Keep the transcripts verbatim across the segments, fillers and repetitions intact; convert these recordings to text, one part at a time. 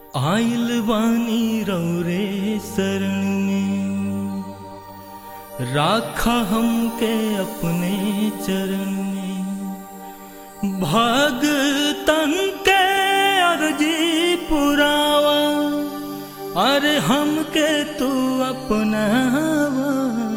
आइल बानी रौरे शरण में, राखा हमके अपने चरण में। भगतन के अर्जी पुरावा, अरे हमके तू अपनावा।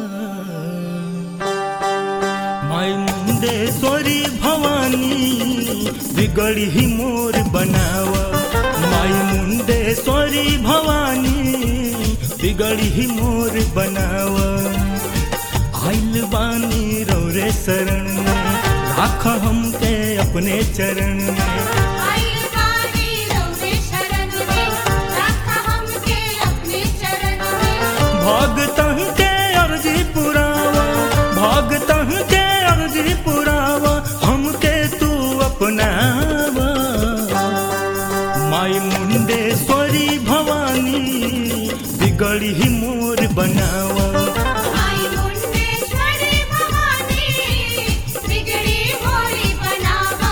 माई मुंडेश्वरी भवानी बिगड़ी ही मोर बनावा। माई मुंडेश्वरी भवानी बिगड़ी ही मोर बनावा। आइल बानी रौरे शरण में, राख हमके अपने चरण में। आइल बानी रौरे शरण में, राख हमके अपने चरण में। भगतन के अर्जी पुरावा, भगतन के अर्जी पुरावा, हमके तू अपनावा। माई मुंडेश्वरी भवानी बिगड़ी ही मोर बनावा। माई मुंडेश्वरी भवानी बिगड़ी मोरी बनावा।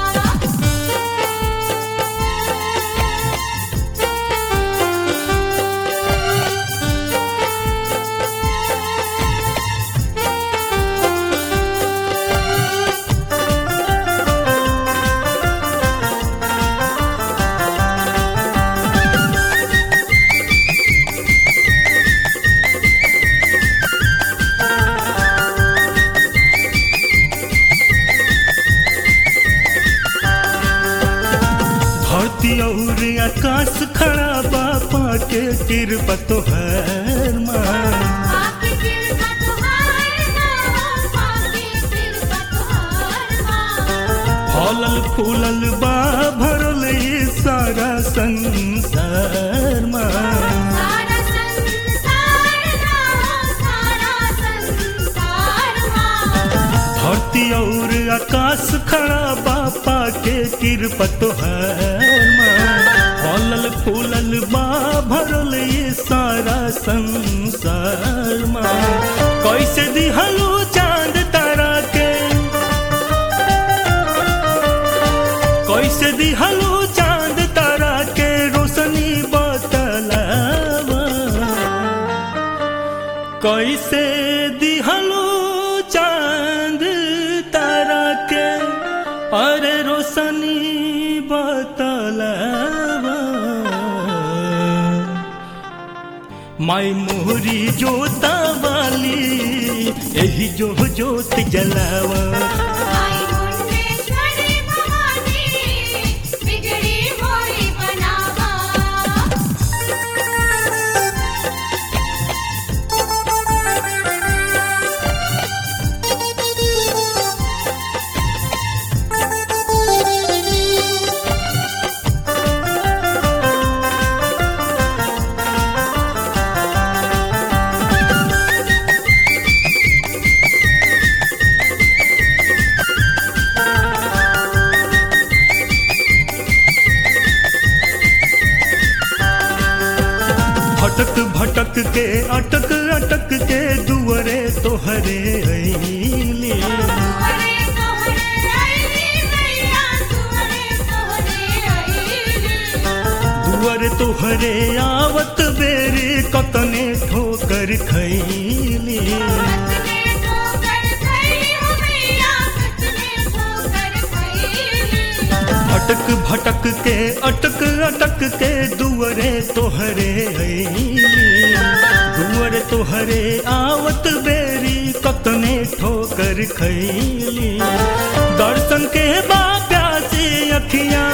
धरती और आकाश खड़ा बापा के कृपा तोहर माँ। पाके कृपा तुहार नाम, पाके कृपा तुहार नाम। फलल फूलल बा भरल ये सारा संसार माँ। सारा संसार नाम, सारा संसार नाम। धरती और आकाश खड़ा बापा के कृपा तोहर माँ। फलल फूलल बा भरल ये सारा संसार माँ। कैसे दिहलू चांद तारा के, कैसे दिहलू चांद तारा के रोशनी बतलावा। कैसे दिहलू चांद तारा के, अरे रोशनी बतलावा। माई मोहरी जोता वाली यही जो जोत जलावा। माई मुंडेश्वरी भवानी बिगड़ी मोरी बनावा। भटक भटक के अटक अटक के दुअरे तोहरे अइली। तुहरे तोहरे आईली मैया, तुहरे तोहरे आईली। दुअरे तोहरे आवत बेरी कतने ठोकर खैली। कतने ठोकर खैली हो मैया, कतने ठोकर खैली। भटक भटक के अटक अटक के दुअरे तोहरे अइली। दुअरे तोहरे आवत बेरी कतने ठोकर खैली। दर्शन के बा प्यासी अखियाँ,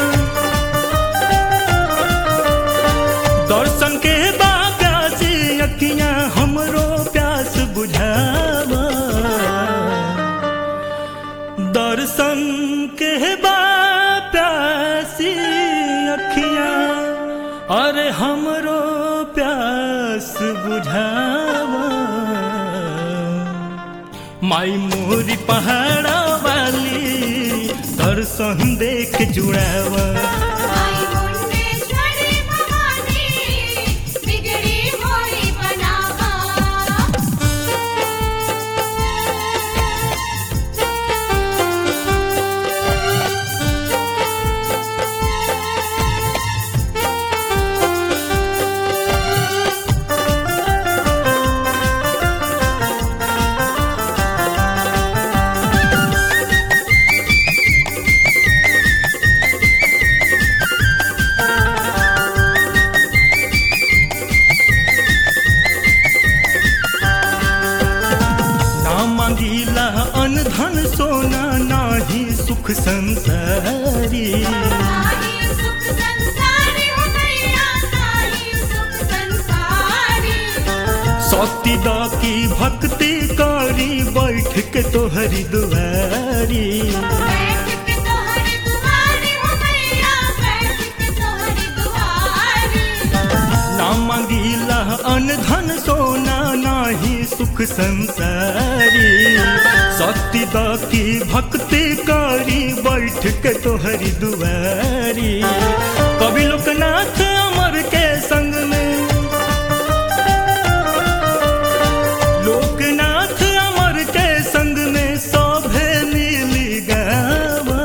दर्शन के बा प्यासी अखियाँ, हमरो प्यास बुझावा। दर्शन के बा प्यासी अखियाँ, अरे हमरो प्यास बुझावा। माई मोरी पहाड़ा वाली दर्शन देख जुड़ावा। माई मुंडेश्वरी भवानी बिगड़ी मोरी बनावा। शक्ति दा की भक्ति कारी बैठ के तोहरी दुआरी। बैठ के तोहरी दुआरी हो मैया, बैठ के तोहरी दुआरी। ना मांगीला अन धन सोना नाही सुख संसारी। शक्ति दा की भक्ति कारी बैठ के तोहरी दुआरी। कवि लोकनाथ अमर के संग में, लोकनाथ अमर के संग में सभे मिली गावा।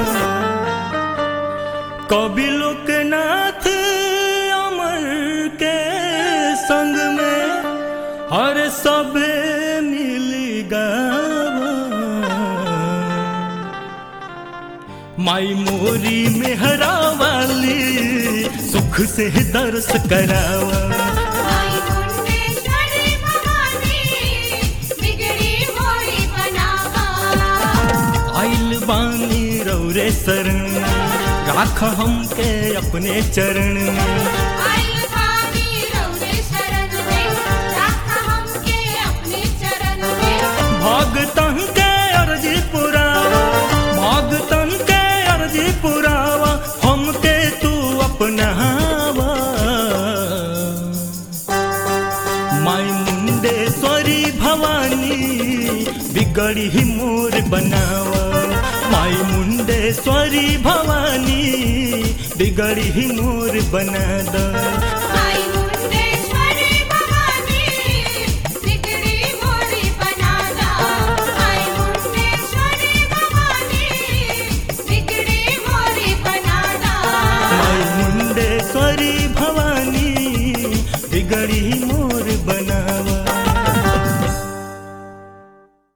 कवि लोकनाथ अमर के संग में हर सभे मिली गावा। माई मोरी मेहरा वाली सुख से दर्श करावा। माई मुंडेश्वरी भवानी बिगड़ी मोरी बनावा। आइल बानी रौरे शरण राख हमके अपने चरण में। आइल बानी रौरे शरण में, राख हमके अपने चरण में। भगतन के अर्जी पुरावा, भगतन के अर्जी पुरावा, हमके तू अपनावा। माई मुंडेश्वरी भवानी बिगड़ी ही मोर बनावा। माई मुंडेश्वरी भवानी बिगड़ी ही मोर बना द।